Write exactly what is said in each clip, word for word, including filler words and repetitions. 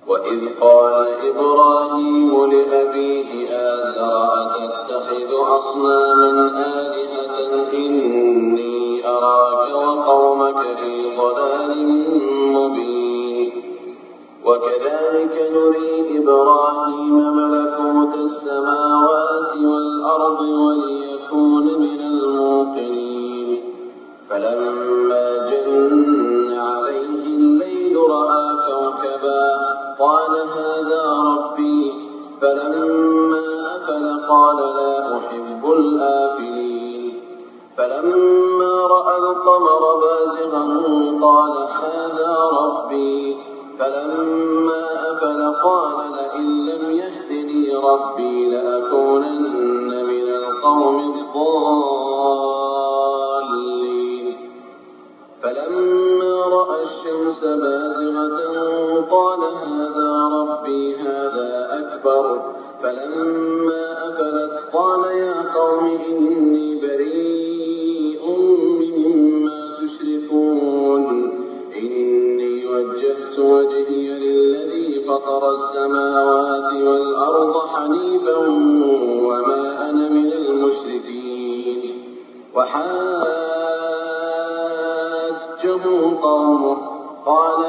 وإذ قال إبراهيم لأبيه آزر أتتخذ أصناما آلهة إني أراك وقومك في ضلال مبين وكذلك نري إبراهيم ملكوت السماوات والأرض وليكون من الموقنين فلما جن عليه الليل رأى كوكبا قال هذا ربي فلما أفل قال لا أحب الآفلين فلما رأى القمر بازغا قال هذا ربي فلما أفل قال لئن لم يهدني ربي لأكونن من القوم الضالين فلما رأى الشمس بازغة قال هذا ربي هذا أكبر فلما أفلت قال يا قوم إني بريء مما تشركون إني وجهت وجهي للذي فطر السماوات والأرض حنيفا وما أنا من المشركين وحاجه قومه قال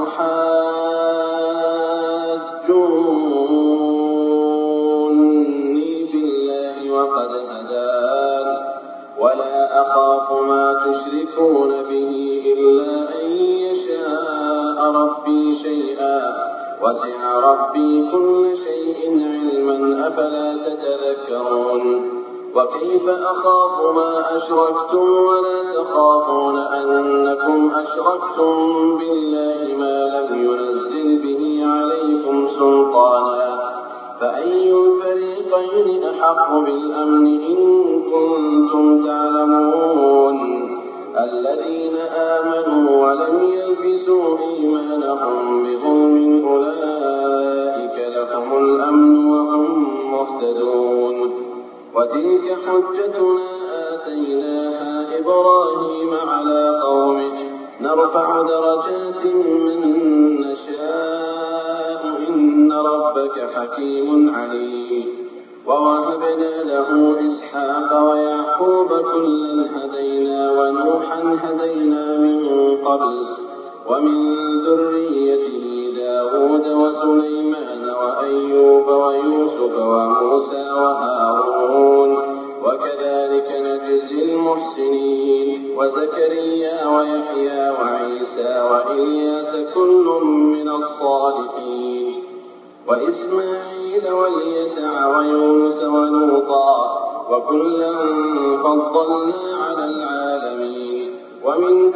أتحاجوني في الله وقد هدان ولا أخاف ما تشركون به إلا أن يشاء ربي شيئا وسع ربي كل شيء علما أفلا تتذكرون وكيف أخاف ما أشركتم ولا تخافون أنكم أشركتم بالله ما لم ينزل به عليكم سلطانا فأي الفريقين أحق بالأمن إن كنتم تعلمون الذين آمنوا ولم يلبسوا إيمانهم بظلم أولئك لهم الأمن وهم مهتدون وتلك حجتنا آتيناها إبراهيم على قومه نرفع درجات من نشاء إن ربك حكيم عليم ووهبنا له إسحاق ويعقوب كلا هدينا ونوحا هدينا من قبل ومن ذريته داود وسليمان وأيوب ويوسف وموسى وهارون وكذلك نجزي المحسنين وزكريا ويحيى وعيسى وإلياس كل من الصالحين وإسماعيل واليسع ويونس ولوطا وكلا فضلنا على العالمين ومن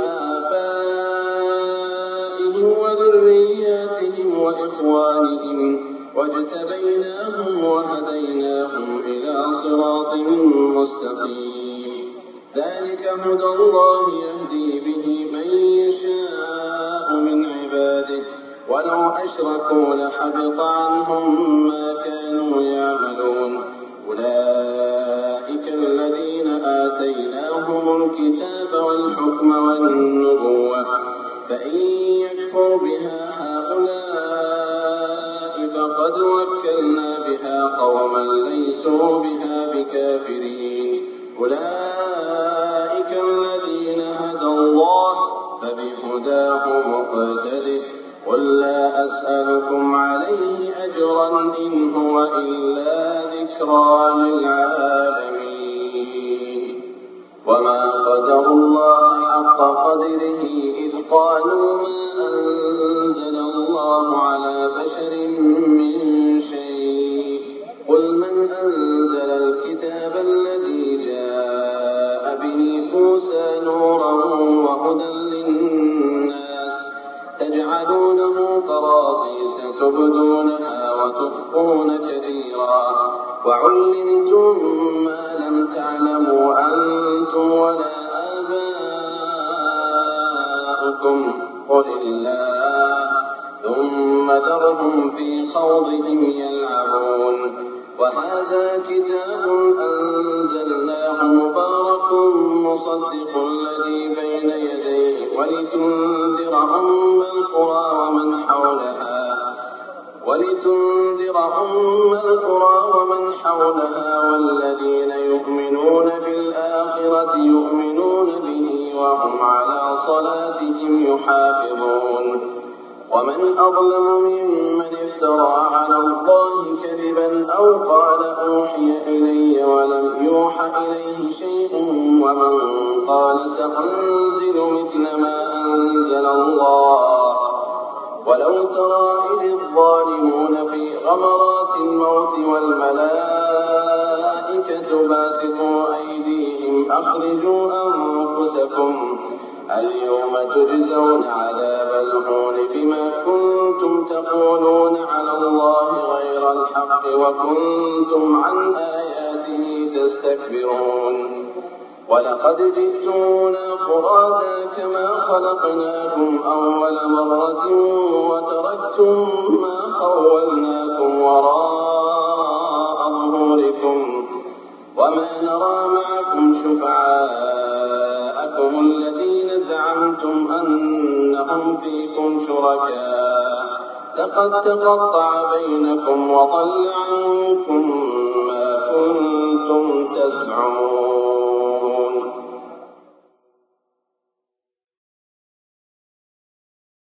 آبائهم وذرياتهم وإخوانهم واجتبيناهم وهديناهم إلى صراط مستقيم ذلك هدى الله يهدي به من يشاء من عباده ولو أشركوا لحبط عنهم ما كانوا يعملون أولئك الذين آتيناهم الكتاب والحكم والنبوة فإن يكفر بها هؤلاء فقد وكلنا بها قوما ليسوا بها بكافرين أولئك الذين هدى الله فبهداه مقتده قل لا أسألكم عليه أجرا إن هو إلا ذكرى للعالمين وما قدروا الله حق قدره إذ قالوا ما أنزل الله على بشر من شيء قل من أنزل الكتاب الذي جاء به موسى نورا وهدى للناس تجعلونه قراطيس تبدونها وتخفون كثيرا وعلمتم ما لم تعلموا أنتم ولا آباؤكم قل الله ثم ذرهم في خوضهم يلعبون وهذا كتاب أنزلناه مبارك مصدق الذي بين يديه ولتنذر أم القرى ومن حولها ولتنذر أم القرى ومن حولها والذين يؤمنون بالآخرة يؤمنون به وهم على صلاتهم يحافظون ومن أظلم ممن افترى على الله كذبا أو قال أوحي إلي ولم يوح إليه شيء ومن قال سأنزل مثل ما أنزل الله ولو ترى إذ الظالمون في غمرات الموت والملائكة باسطوا أيديهم أخرجوا أنفسكم اليوم تجزون عذاب الهون بما كنتم تقولون على الله غير الحق وكنتم عن آياته تستكبرون ولقد جئتمونا فرادا كما خلقناكم أول مرة وتركتم ما خولناكم وراء ظهوركم وما نرى معكم شفعاءكم الذين زعمتم أنهم فيكم شركاء لقد تقطع بينكم وضل عنكم ما كنتم تزعمون